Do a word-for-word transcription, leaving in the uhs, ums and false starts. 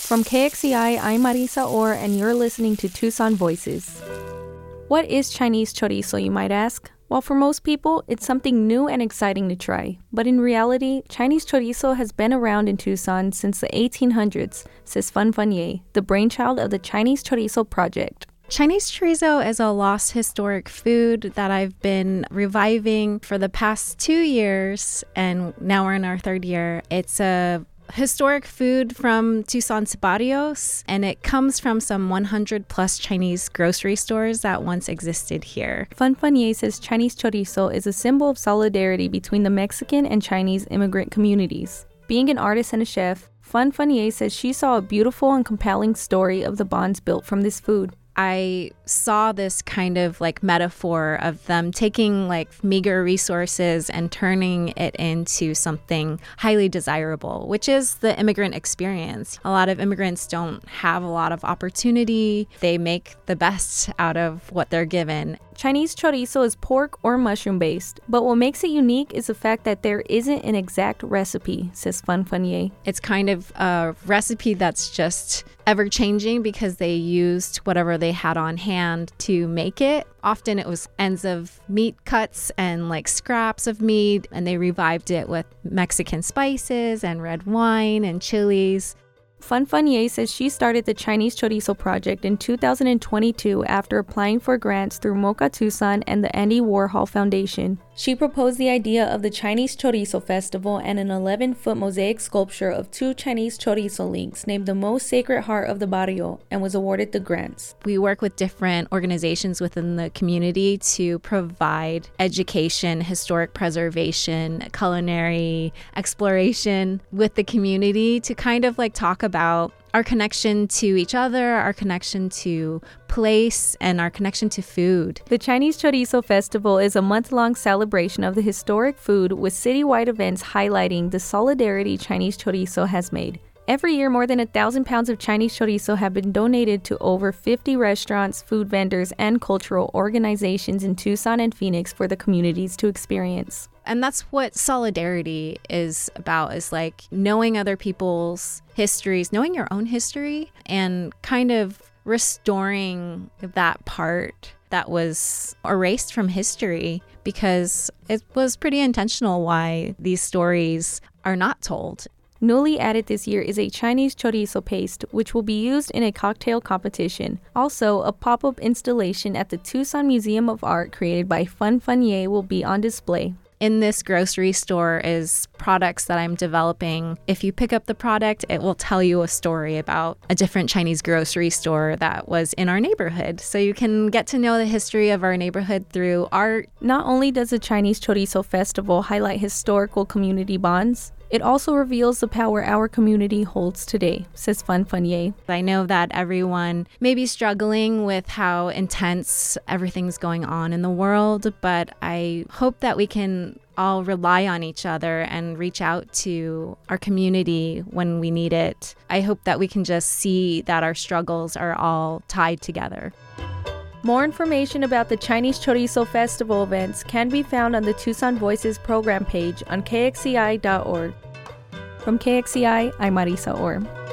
From K X C I, I'm Marisa Orr, and you're listening to Tucson Voices. What is Chinese chorizo, you might ask? Well, for most people, it's something new and exciting to try. But in reality, Chinese chorizo has been around in Tucson since the eighteen hundreds, says Fan Fan Ye, the brainchild of the Chinese Chorizo Project. Chinese chorizo is a lost historic food that I've been reviving for the past two years, and now we're in our third year. It's a historic food from Tucson's barrios, and it comes from some one hundred plus Chinese grocery stores that once existed here. Fan Fan Ye says Chinese chorizo is a symbol of solidarity between the Mexican and Chinese immigrant communities. Being an artist and a chef, Fan Fan Ye says she saw a beautiful and compelling story of the bonds built from this food. I saw this kind of like metaphor of them taking like meager resources and turning it into something highly desirable, which is the immigrant experience. A lot of immigrants don't have a lot of opportunity. They make the best out of what they're given. Chinese chorizo is pork or mushroom based, but what makes it unique is the fact that there isn't an exact recipe, says Fan Fan Ye. It's kind of a recipe that's just ever changing because they used whatever they had on hand to make it. Often it was ends of meat cuts and like scraps of meat, and they revived it with Mexican spices and red wine and chilies. Fan Fan Ye says she started the Chinese Chorizo Project in two thousand twenty-two after applying for grants through MOCA Tucson and the Andy Warhol Foundation. She proposed the idea of the Chinese Chorizo Festival and an eleven-foot mosaic sculpture of two Chinese chorizo links named the Most Sacred Heart of the Barrio, and was awarded the grants. We work with different organizations within the community to provide education, historic preservation, culinary exploration with the community to kind of like talk about our connection to each other, our connection to place, and our connection to food. The Chinese Chorizo Festival is a month-long celebration of the historic food with citywide events highlighting the solidarity Chinese chorizo has made. Every year, more than a thousand pounds of Chinese chorizo have been donated to over fifty restaurants, food vendors, and cultural organizations in Tucson and Phoenix for the communities to experience. And that's what solidarity is about, is like knowing other people's histories, knowing your own history, and kind of restoring that part that was erased from history, because it was pretty intentional why these stories are not told. Newly added this year is a Chinese chorizo paste, which will be used in a cocktail competition. Also, a pop-up installation at the Tucson Museum of Art created by Fan Fan Ye will be on display. In this grocery store is products that I'm developing. If you pick up the product, it will tell you a story about a different Chinese grocery store that was in our neighborhood. So you can get to know the history of our neighborhood through art. Not only does the Chinese Chorizo Festival highlight historical community bonds, it also reveals the power our community holds today, says Fan Fan Ye. I know that everyone may be struggling with how intense everything's going on in the world, but I hope that we can all rely on each other and reach out to our community when we need it. I hope that we can just see that our struggles are all tied together. More information about the Chinese Chorizo Festival events can be found on the Tucson Voices program page on K X C I dot org. From K X C I, I'm Marisa Orr.